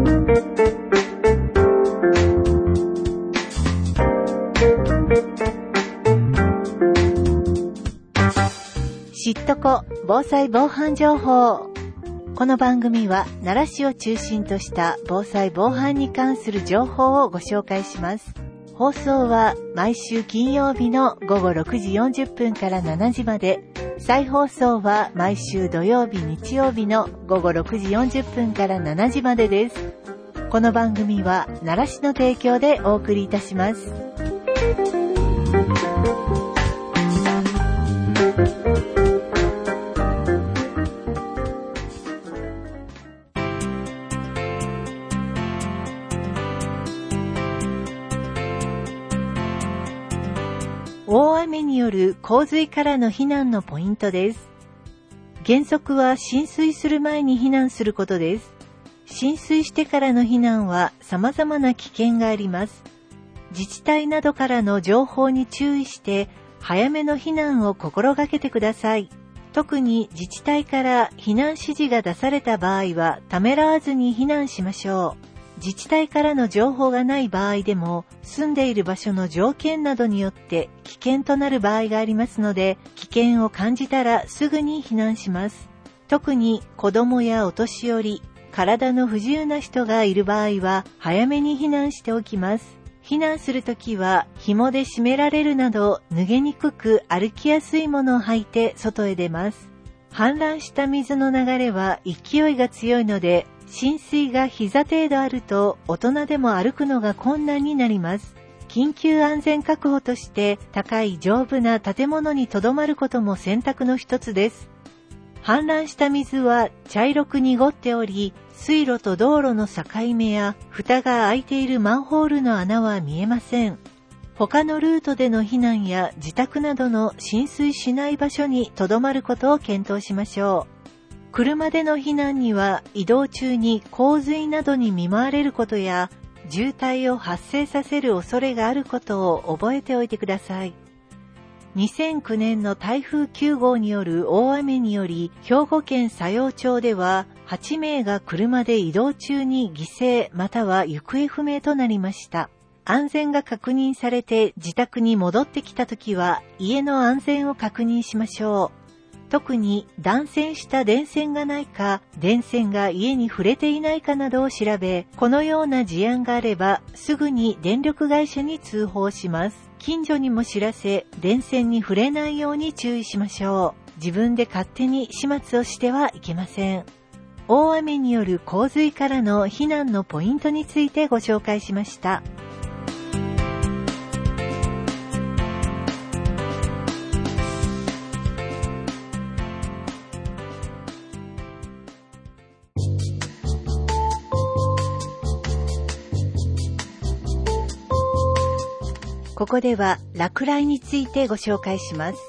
知っとこ防災防犯情報。この番組は奈良市を中心とした防災防犯に関する情報をご紹介します。放送は毎週金曜日の午後6時40分から7時まで、再放送は毎週土曜日日曜日の午後6時40分から7時までです。この番組は奈良市の提供でお送りいたします。大雨による洪水からの避難のポイントです。原則は浸水する前に避難することです。浸水してからの避難は様々な危険があります。自治体などからの情報に注意して早めの避難を心がけてください。特に自治体から避難指示が出された場合はためらわずに避難しましょう。自治体からの情報がない場合でも、住んでいる場所の条件などによって危険となる場合がありますので、危険を感じたらすぐに避難します。特に子供やお年寄り、体の不自由な人がいる場合は、早めに避難しておきます。避難するときは、紐で締められるなど、脱げにくく歩きやすいものを履いて外へ出ます。氾濫した水の流れは勢いが強いので、浸水が膝程度あると大人でも歩くのが困難になります。緊急安全確保として高い丈夫な建物に留まることも選択の一つです。氾濫した水は茶色く濁っており、水路と道路の境目や蓋が開いているマンホールの穴は見えません。他のルートでの避難や自宅などの浸水しない場所に留まることを検討しましょう。車での避難には移動中に洪水などに見舞われることや渋滞を発生させる恐れがあることを覚えておいてください。2009年の台風9号による大雨により兵庫県佐用町では8名が車で移動中に犠牲または行方不明となりました。安全が確認されて自宅に戻ってきたときは家の安全を確認しましょう。特に断線した電線がないか、電線が家に触れていないかなどを調べ、このような事案があればすぐに電力会社に通報します。近所にも知らせ、電線に触れないように注意しましょう。自分で勝手に始末をしてはいけません。大雨による洪水からの避難のポイントについてご紹介しました。ここでは落雷についてご紹介します。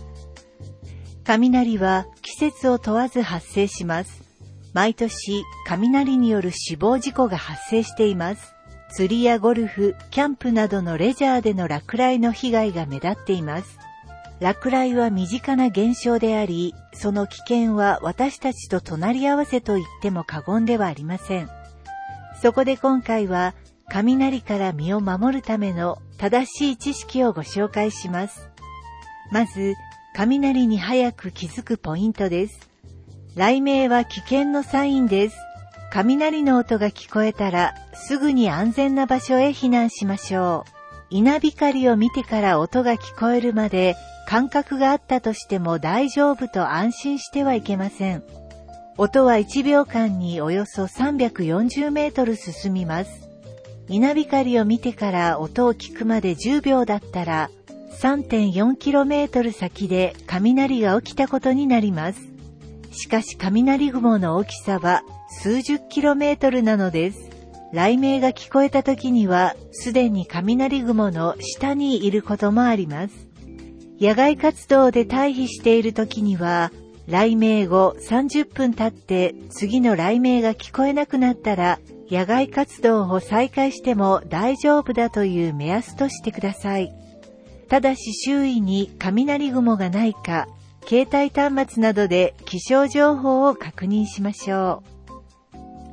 雷は季節を問わず発生します。毎年、雷による死亡事故が発生しています。釣りやゴルフ、キャンプなどのレジャーでの落雷の被害が目立っています。落雷は身近な現象であり、その危険は私たちと隣り合わせと言っても過言ではありません。そこで今回は、雷から身を守るための正しい知識をご紹介します。まず、雷に早く気づくポイントです。雷鳴は危険のサインです。雷の音が聞こえたら、すぐに安全な場所へ避難しましょう。稲光を見てから音が聞こえるまで、間隔があったとしても大丈夫と安心してはいけません。音は1秒間におよそ340メートル進みます。稲光を見てから音を聞くまで10秒だったら 3.4km 先で雷が起きたことになります。しかし雷雲の大きさは数十kmなのです。雷鳴が聞こえた時にはすでに雷雲の下にいることもあります。野外活動で退避している時には雷鳴後30分経って次の雷鳴が聞こえなくなったら野外活動を再開しても大丈夫だという目安としてください。ただし周囲に雷雲がないか、携帯端末などで気象情報を確認しましょう。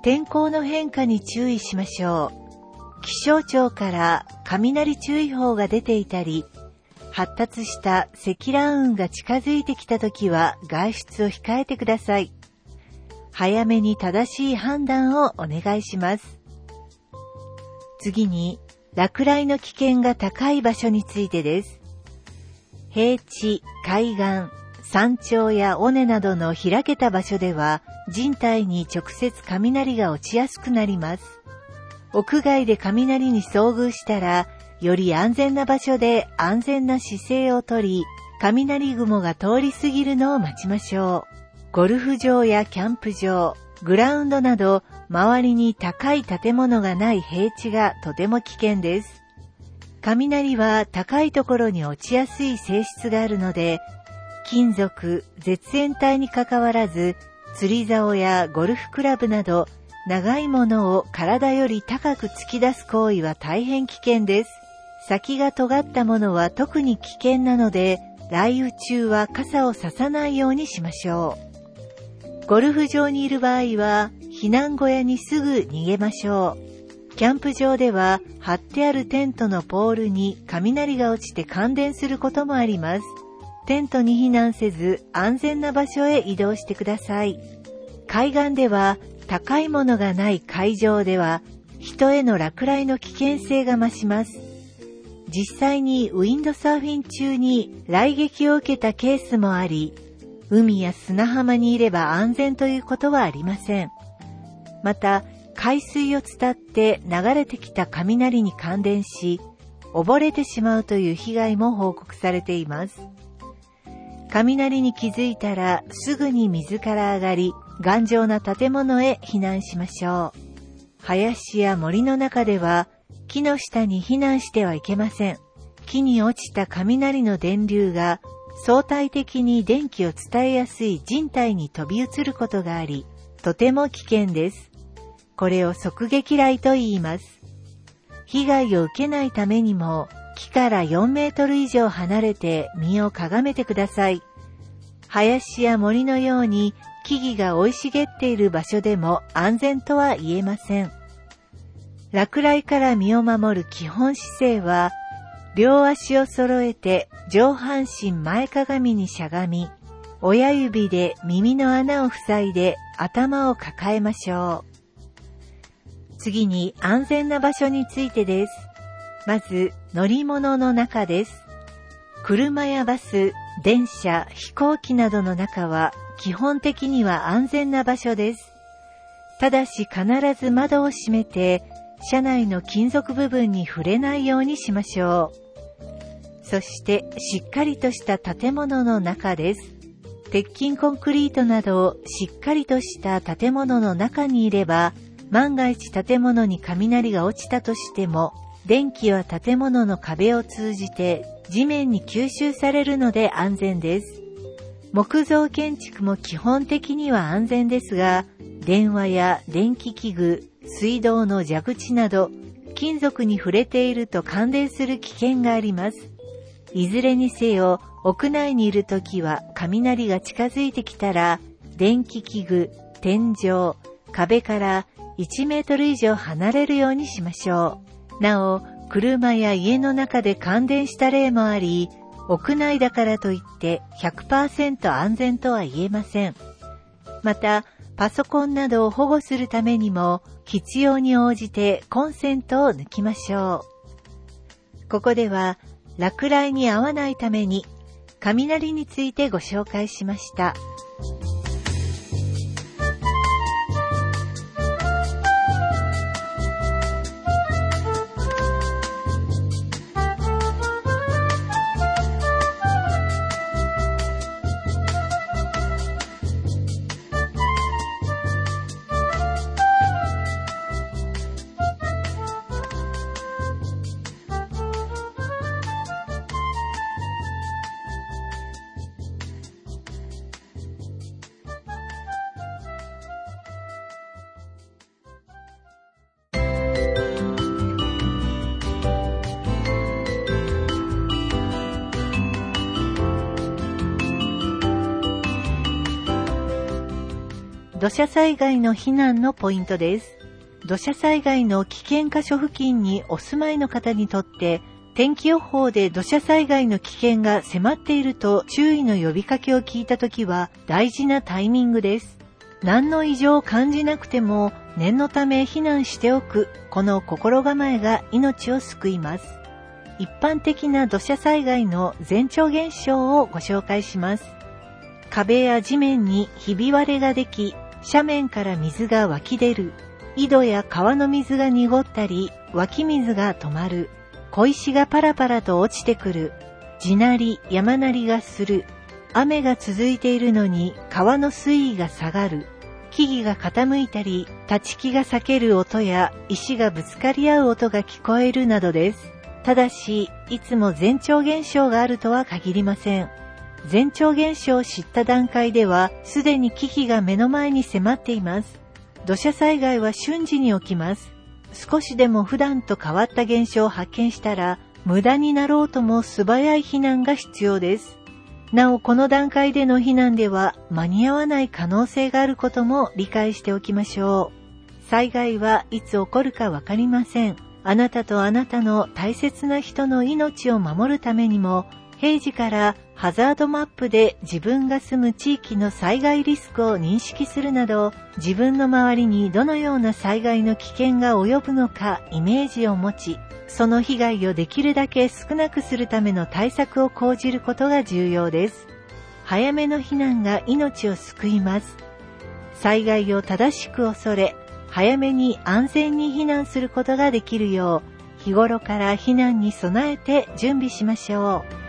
天候の変化に注意しましょう。気象庁から雷注意報が出ていたり、発達した積乱雲が近づいてきたときは外出を控えてください。早めに正しい判断をお願いします。次に、落雷の危険が高い場所についてです。平地、海岸、山頂や尾根などの開けた場所では、人体に直接雷が落ちやすくなります。屋外で雷に遭遇したら、より安全な場所で安全な姿勢をとり、雷雲が通り過ぎるのを待ちましょう。ゴルフ場やキャンプ場、グラウンドなど、周りに高い建物がない平地がとても危険です。雷は高いところに落ちやすい性質があるので、金属、絶縁体にかかわらず、釣り竿やゴルフクラブなど、長いものを体より高く突き出す行為は大変危険です。先が尖ったものは特に危険なので、雷雨中は傘をささないようにしましょう。ゴルフ場にいる場合は、避難小屋にすぐ逃げましょう。キャンプ場では、張ってあるテントのポールに雷が落ちて感電することもあります。テントに避難せず、安全な場所へ移動してください。海岸では、高いものがない海上では、人への落雷の危険性が増します。実際にウィンドサーフィン中に雷撃を受けたケースもあり、海や砂浜にいれば安全ということはありません。また、海水を伝って流れてきた雷に感電し、溺れてしまうという被害も報告されています。雷に気づいたらすぐに水から上がり、頑丈な建物へ避難しましょう。林や森の中では、木の下に避難してはいけません。木に落ちた雷の電流が相対的に電気を伝えやすい人体に飛び移ることがあり、とても危険です。これを側撃雷と言います。被害を受けないためにも、木から4メートル以上離れて身をかがめてください。林や森のように木々が生い茂っている場所でも安全とは言えません。落雷から身を守る基本姿勢は、両足を揃えて上半身前かがみにしゃがみ、親指で耳の穴を塞いで頭を抱えましょう。次に安全な場所についてです。まず乗り物の中です。車やバス、電車、飛行機などの中は基本的には安全な場所です。ただし必ず窓を閉めて車内の金属部分に触れないようにしましょう。そしてしっかりとした建物の中です。鉄筋コンクリートなどしっかりとした建物の中にいれば、万が一建物に雷が落ちたとしても、電気は建物の壁を通じて地面に吸収されるので安全です。木造建築も基本的には安全ですが、電話や電気器具、水道の蛇口など、金属に触れていると感電する危険があります。いずれにせよ、屋内にいるときは雷が近づいてきたら、電気器具、天井、壁から1メートル以上離れるようにしましょう。なお、車や家の中で感電した例もあり、屋内だからといって 100% 安全とは言えません。また、パソコンなどを保護するためにも必要に応じてコンセントを抜きましょう。ここでは落雷に遭わないために雷についてご紹介しました。 土砂災害の避難のポイントです。土砂災害の危険箇所付近にお住まいの方にとって、天気予報で土砂災害の危険が迫っていると注意の呼びかけを聞いたときは大事なタイミングです。何の異常を感じなくても念のため避難しておく、この心構えが命を救います。一般的な土砂災害の前兆現象をご紹介します。壁や地面にひび割れができ、斜面から水が湧き出る、井戸や川の水が濁ったり、湧き水が止まる、小石がパラパラと落ちてくる、地鳴り、山鳴りがする、雨が続いているのに川の水位が下がる、木々が傾いたり、立ち木が裂ける音や石がぶつかり合う音が聞こえるなどです。ただし、いつも前兆現象があるとは限りません。前兆現象を知った段階では、すでに危機が目の前に迫っています。土砂災害は瞬時に起きます。少しでも普段と変わった現象を発見したら、無駄になろうとも素早い避難が必要です。なお、この段階での避難では間に合わない可能性があることも理解しておきましょう。災害はいつ起こるかわかりません。あなたとあなたの大切な人の命を守るためにも、平時からハザードマップで自分が住む地域の災害リスクを認識するなど、自分の周りにどのような災害の危険が及ぶのかイメージを持ち、その被害をできるだけ少なくするための対策を講じることが重要です。早めの避難が命を救います。災害を正しく恐れ、早めに安全に避難することができるよう、日頃から避難に備えて準備しましょう。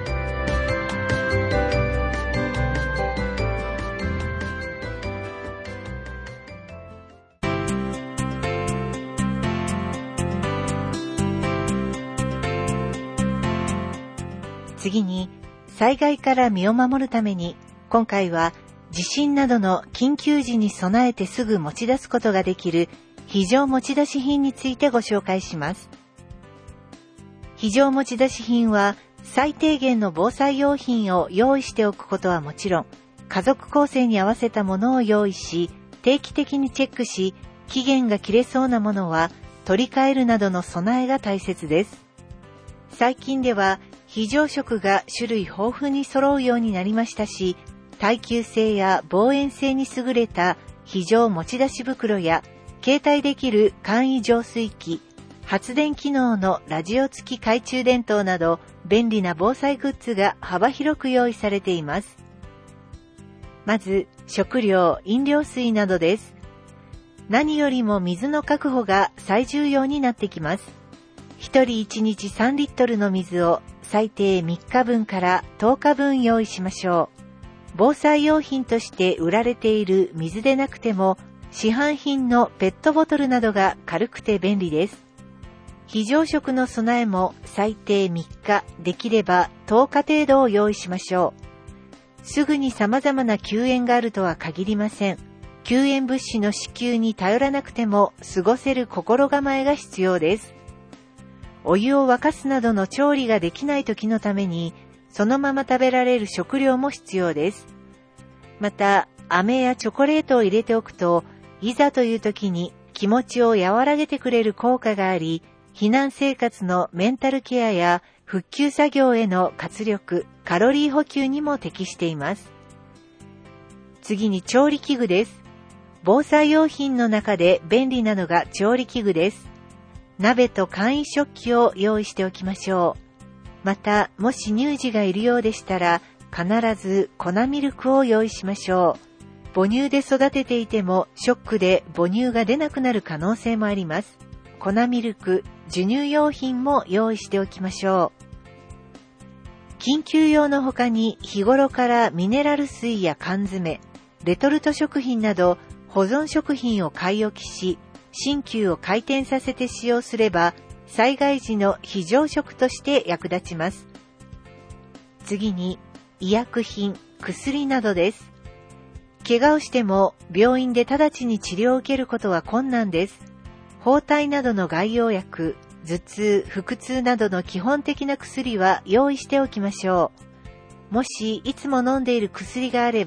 次に、災害から身を守るために、今回は地震などの緊急時に備えてすぐ持ち出すことができる非常持ち出し品についてご紹介します。非常持ち出し品は最低限の防災用品を用意しておくことはもちろん、家族構成に合わせたものを用意し、定期的にチェックし、期限が切れそうなものは取り替えるなどの備えが大切です。最近では非常食が種類豊富に揃うようになりましたし、耐久性や防煙性に優れた非常持ち出し袋や、携帯できる簡易浄水器、発電機能のラジオ付き懐中電灯など便利な防災グッズが幅広く用意されています。まず、食料、飲料水などです。何よりも水の確保が最重要になってきます。1人1日3リットルの水を最低3日分から10日分用意しましょう。防災用品として売られている水でなくても、市販品のペットボトルなどが軽くて便利です。非常食の備えも最低3日、できれば10日程度を用意しましょう。すぐに様々な救援があるとは限りません。救援物資の支給に頼らなくても過ごせる心構えが必要です。お湯を沸かすなどの調理ができない時のために、そのまま食べられる食料も必要です。また、飴やチョコレートを入れておくと、いざという時に気持ちを和らげてくれる効果があり、避難生活のメンタルケアや復旧作業への活力、カロリー補給にも適しています。次に調理器具です。防災用品の中で便利なのが調理器具です。鍋と簡易食器を用意しておきましょう。また、もし乳児がいるようでしたら、必ず粉ミルクを用意しましょう。母乳で育てていても、ショックで母乳が出なくなる可能性もあります。粉ミルク、授乳用品も用意しておきましょう。緊急用の他に、日頃からミネラル水や缶詰、レトルト食品など、保存食品を買い置きし、新旧を回転させて使用すれば、災害時の非常食として役立ちます。次に、医薬品、薬などです。怪我をしても病院で直ちに治療を受けることは困難です。包帯などの外用薬、頭痛、腹痛などの基本的な薬は用意しておきましょう。もしいつも飲んでいる薬があれば、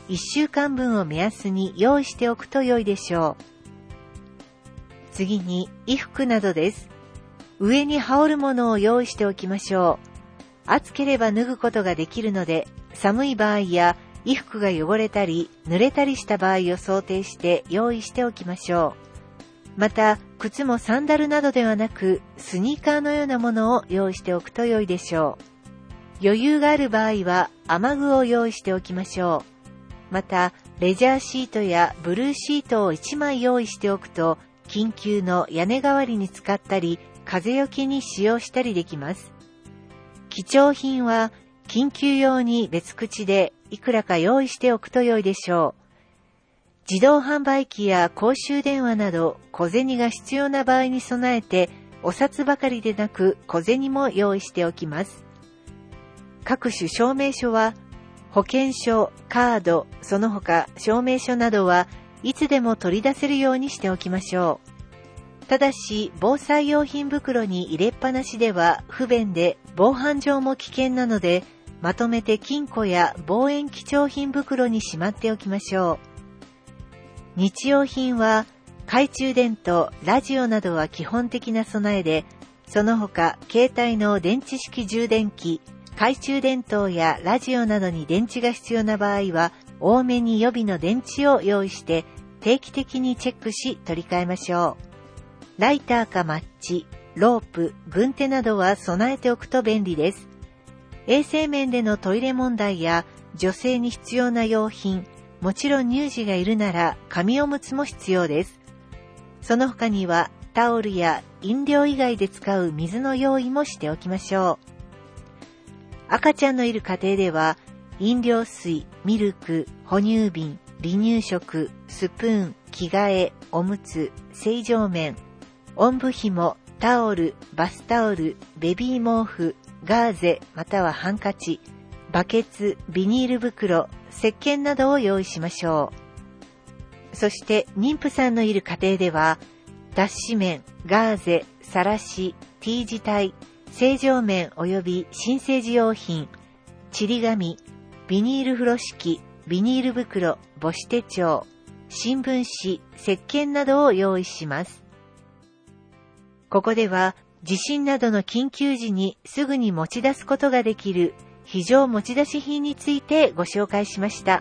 1週間分を目安に用意しておくと良いでしょう。次に衣服などです。上に羽織るものを用意しておきましょう。暑ければ脱ぐことができるので、寒い場合や衣服が汚れたり濡れたりした場合を想定して用意しておきましょう。また、靴もサンダルなどではなく、スニーカーのようなものを用意しておくと良いでしょう。余裕がある場合は雨具を用意しておきましょう。また、レジャーシートやブルーシートを1枚用意しておくと、緊急の屋根代わりに使ったり、風よけに使用したりできます。貴重品は緊急用に別口でいくらか用意しておくと良いでしょう。自動販売機や公衆電話など小銭が必要な場合に備えて、お札ばかりでなく小銭も用意しておきます。各種証明書は保険証、カード、その他証明書などはいつでも取り出せるようにしておきましょう。ただし、防災用品袋に入れっぱなしでは不便で防犯上も危険なので、まとめて金庫や望遠貴重品袋にしまっておきましょう。日用品は懐中電灯、ラジオなどは基本的な備えで、その他携帯の電池式充電器、懐中電灯やラジオなどに電池が必要な場合は、多めに予備の電池を用意して定期的にチェックし取り替えましょう。ライターかマッチ、ロープ、軍手などは備えておくと便利です。衛生面でのトイレ問題や女性に必要な用品、もちろん乳児がいるなら紙おむつも必要です。その他にはタオルや飲料以外で使う水の用意もしておきましょう。赤ちゃんのいる家庭では、飲料水、ミルク、哺乳瓶、離乳食、スプーン、着替え、おむつ、正常面、おんぶ紐、タオル、バスタオル、ベビー毛布、ガーゼまたはハンカチ、バケツ、ビニール袋、石鹸などを用意しましょう。そして妊婦さんのいる家庭では、脱脂綿、ガーゼ、さらし、T 字帯、正常面及び新生児用品、ちり紙、ビニール風呂敷、ビニール袋、母子手帳、新聞紙、石鹸などを用意します。ここでは地震などの緊急時にすぐに持ち出すことができる非常持ち出し品についてご紹介しました。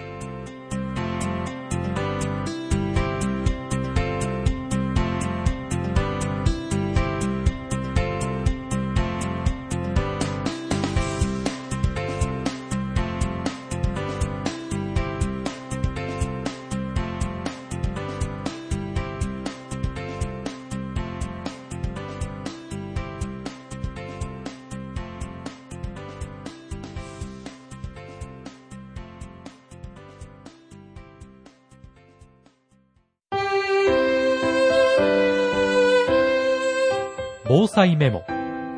防災メモ。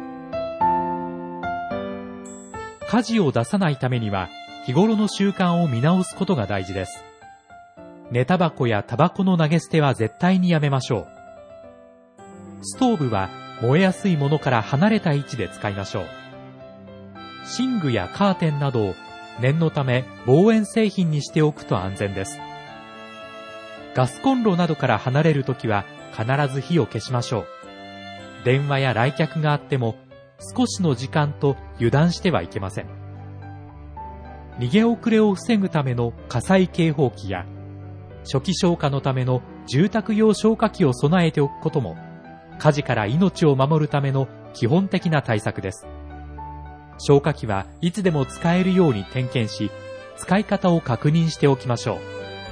火事を出さないためには日頃の習慣を見直すことが大事です。寝タバコやタバコの投げ捨ては絶対にやめましょう。ストーブは燃えやすいものから離れた位置で使いましょう。寝具やカーテンなどを念のため防煙製品にしておくと安全です。ガスコンロなどから離れるときは必ず火を消しましょう。電話や来客があっても少しの時間と油断してはいけません。逃げ遅れを防ぐための火災警報器や初期消火のための住宅用消火器を備えておくことも火事から命を守るための基本的な対策です。消火器はいつでも使えるように点検し、使い方を確認しておきましょう。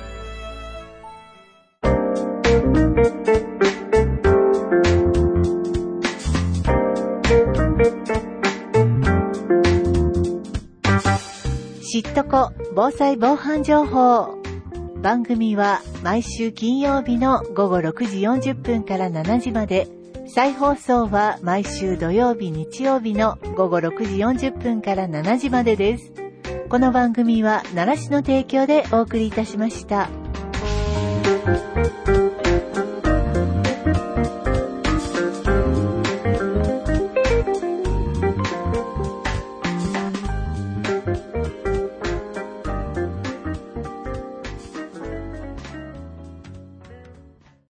知っとこ防災防犯情報。番組は毎週金曜日の午後6時40分から7時まで、再放送は毎週土曜日日曜日の午後6時40分から7時までです。この番組は奈良市の提供でお送りいたしました。